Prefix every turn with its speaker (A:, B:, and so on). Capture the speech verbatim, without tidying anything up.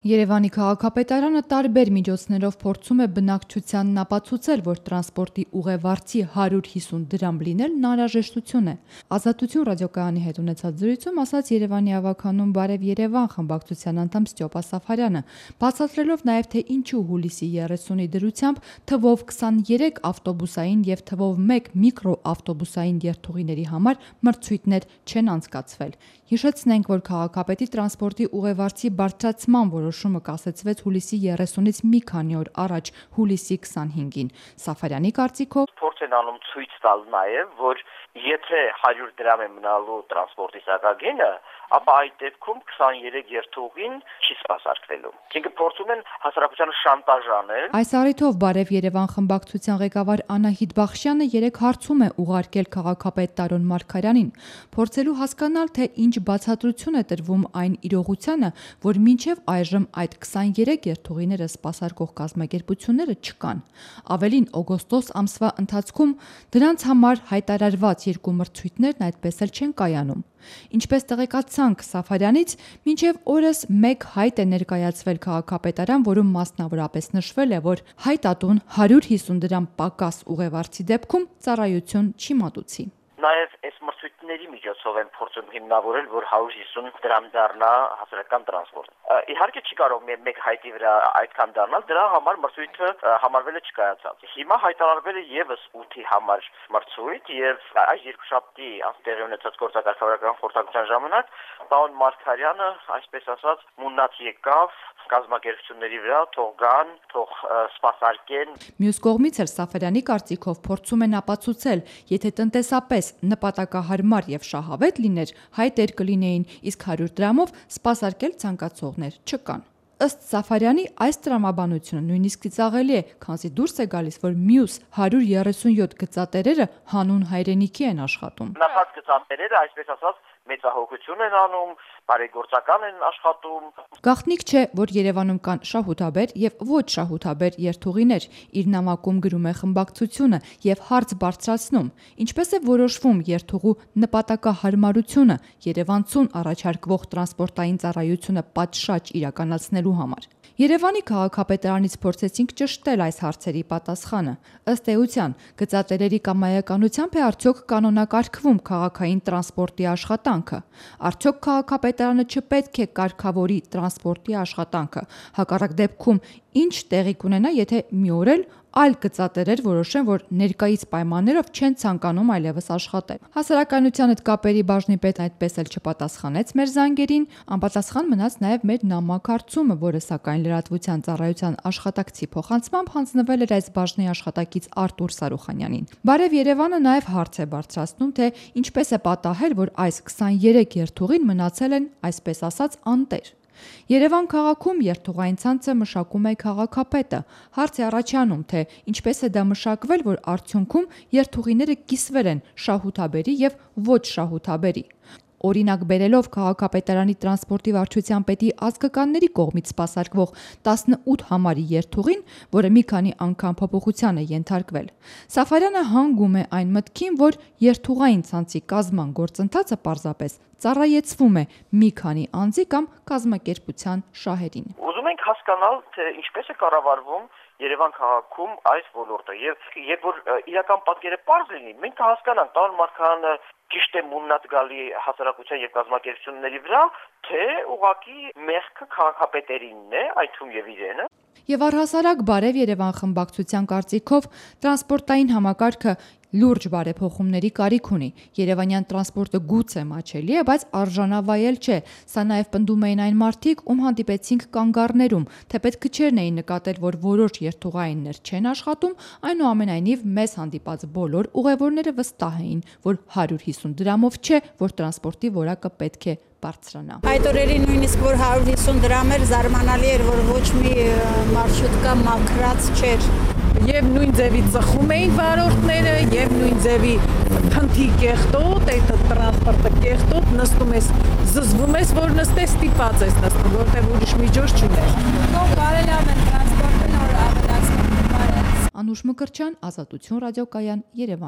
A: Երևանի քաղաքապետարանը տարբեր միջոցներով փորձում է բնակչությանն ապացուցել, որ տրանսպորտի ուղևորցի հարյուր հիսուն դրամ լինելն անհրաժեշտություն է։ Ազատություն ռադիոկայանի հետ ունեցած զրույցում ասաց Երևանի ավագանում Բարև Երևան խմբակցության անդամ Ստյոպա Սաֆարյանը, բացատրելով նաև թե ինչու հուլիսի երեսունի դրությամբ թվով քսաներեք ավտոբուսային եւ թվով մեկ միկրոավտոբուսային երթուղիների համար մրցույթներ չեն անցկացվել։ Հիշեցնենք, որ քաղաքապետի տրանսպորտի ուղևորցի բարձրացման որոշումը կասեցվեց հուլիսի երեսունից մի քանի օր առաջ, հուլիսի քսանհինգին։ Սաֆարյանի կարծիքով
B: փորձ են անում ցույց տալ նաև, որ եթե հարյուր դրամ է մնալու տրանսպորտի սակագինը, ապա այդ դեպքում քսաներեք երթուղին չի սպասարկվելու։ Այսինքն փորձում են հասարակությանը շանտաժ անել։
A: Այս առիթով Բարև Երևան խմբակցության ղեկավար Անահիտ Բախշյանը երեք հարցում է ուղարկել քաղաքապետ Տարոն Մարգարյանին, փորձելու հասկանալ, թե ինչ բացատրություն է տրվում այն իրողությանը, որ մինչև այժմ այդ քսաներեք երթուղիները սպասարկող կազմակերպությունները չկան։ Ավելին, օգոստոս ամսվա ընթացքում դրանց համար հայտարարված երկու մրցույթներն այդպես էլ չեն կայանում։ Ինչպես տեղեկացանք Սաֆարյանից, մինչև օրս մեկ հայտ է ներկայացվել քաղաքապետարան, որում մասնավորապես նշվել է, որ հայտատուն հարյուր հիսուն դրամ պակաս ուղևորցի դեպքում ծառայություն չի մատուցի։
B: Նաև այս մրցույթների միջոցով են փորձում հիմնավորել, որ հարյուր հիսուն դրամ դառնա հասարակական տրանսպորտ։ Իհարկե չի կարող մեկ հայտի վրա այդքան դառնալ, դրա համար մրցույթը համարվել է չկայացած։ Հիմա հայտարարվել է եւս ութի համար մրցույթ եւ այս երկուշաբթի տեղի ունեցած գործակալական խորհրդակցության ժամանակ պարոն Մարգարյանը, այսպես ասած, մուննած եկավ կազմակերպությունների վրա, թող գան, թող սպասարկեն։
A: Մյուս կողմից էլ Սաֆարյանի կարծիքով փորձում են ապացուցել, եթե տնտեսապես նպատակահարմար եւ շահավետ լիներ, հայտեր կլինեին, իսկ հարյուր դրամով սպասարկել ցանկացողներ չկան։ Ըստ Սաֆարյանի, այս տրամաբանությունը նույնիսկ ծիծաղելի է, քանզի դուրս է գալիս, որ մյուս հարյուր երեսունյոթ գծատերերը հանուն հայրենիքի են աշխատում։
B: Նախած գծատերերը, այսպես ասած, մեծահոգություն են անում, բարեգործական են աշխատում։
A: Գաղտնիք չէ, որ Երևանում կան շահութաբեր եւ ոչ շահութաբեր երթուղիներ, իր նամակում գրում է խմբակցությունը եւ հարց բարձրացնում, ինչպես է որոշվում երթուղու նպատակահարմարությունը Երևանցուն առաջարկվող տրանսպորտային ծառայությունը պատշաճ իրականացնելու համար։ Երևանի քաղաքապետարանից փորձեցինք ճշտել այս հարցերի պատասխանը։ Ըստ էության, գծատերերի կամայականությամբ է արդյոք կանոնակարգվում քաղաքային տրանսպորտի աշխատանքը։ Արդյոք քաղաքապետարանը չպետք է կարգավորի տրանսպորտի աշխատանքը։ Հակառակ դեպքում ինչ տեղի կունենա, եթե մի օր էլ այլ գծատերեր որոշեն, որ ներկայիս պայմաններով չեն ցանկանում այլևս աշխատել։ Հասարակայնության հետ կապերի բաժնի պետ այդպես էլ չպատասխանեց մեր զանգերին, անպատասխան մնաց նաև մեր նամակարծումը, որը սակայն լրատվության ծառայության աշխատակցի փոխանցմամբ հանձնվել էր այս բաժնի աշխատակից Արտուր Սարուխանյանին։ Բարև Երևանը նաև հարց է բարձրացնում, թե ինչպես է պատահել, որ այս քսաներեք երթուղին մնացել են, այսպես ասած, անտեր։ Երևան քաղաքում երթուղային ցանցը մշակում է քաղաքապետը։ Հարց է առաջանում, թե ինչպես է դա մշակվել, որ արդյունքում երթուղիները կիսվել են շահութաբերի եւ ոչ շահութաբերի։ Օրինակ բերելով քաղաքապետարանի տրանսպորտի վարչության պետի ազգականների կողմից սպասարկվող տասնութ համարի երթուղին, որը մի քանի անգամ փոփոխության է ենթարկվել։ Սաֆարյանը հանգում է այն մտքին, որ երթուղային ցանցի կազման գործընթացը պարզապես ծառայեցվում է մի քանի անձի կամ կազմակերպության շահերին։
B: Ուզում ենք հասկանալ, թե ինչպես է կառավարվում Երևան քաղաքում այս ոլորտը եւ երբ որ իրական պատկերը պարզ լինի, մենք կհասկանանք Տարոն Մարգարյանը ճիշտ է մուննած գալի հասարակության եւ կազմակերպությունների վրա, թե ուղղակի մեղքը քաղաքապետերինն է, այդ թվում եւ իրենը։
A: Եվ առհասարակ Բարև Երևան խմբակցության կարծիքով տրանսպորտային համակարգը լուրջ բարեփոխումների կարիք ունի։ Երևանյան տրանսպորտը գուցե մաչելի է, բայց արժանավայել չէ։ Սա նաև պնդում էին այն մարդիկ, ում հանդիպեցինք կանգառներում, թե պետք չէր էին նկատել, որ որոշ երթուղայիններ չեն աշխատում, այնուամենայնիվ մեզ հանդիպած բոլոր ուղևորները վստահ էին, որ հարյուր հիսուն դրամով չէ, որ տրանսպորտի որակը պետք է բարձրանա։
C: Այդ օրերին նույնիսկ որ հարյուր հիսուն դրամ էր, զարմանալի էր, որ ոչ մի մարշրուտկա մաքրած չէր։
D: Եվ նույն ձևի ծխում էին վարորդները, եւ նույն ձևի փնթի կեղտոտ, այդ տրանսպորտը կեղտոտ, նստում ես, զզվում ես, որ նստես, ստիպված ես նստում, որտեղ ուրիշ միջոց չունես։
C: Ո՞վ բարելավ են տրանսպորտը նոր ավելացնում։
A: Անուշ Մկրտչյան, Ազատություն ռադիոկայան, Երևան։